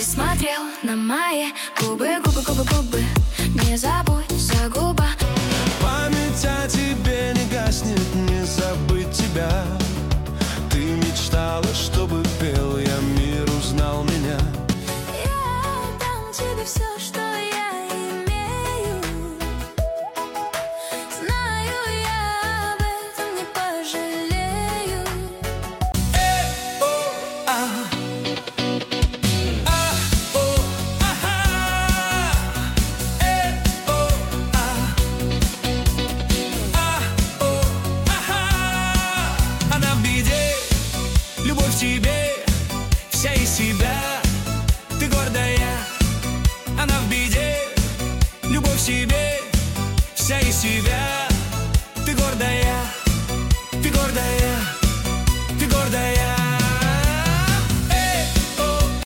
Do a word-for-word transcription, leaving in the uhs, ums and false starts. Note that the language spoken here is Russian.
смотрел на мои губы, губы, губы, губы. Не забудь за губа. Память о тебе не гаснет, не забыть тебя. Ты мечтала, чтобы пел я, мир узнал меня. Я дам тебе все, что я имею. Знаю, я об этом не пожалею. Э, о, а. А, о, аха. Э, о, а. А, о, аха. Она в беде, любовь в тебе, вся из себя. Ты гордая, она в беде, любовь в себе, вся из себя.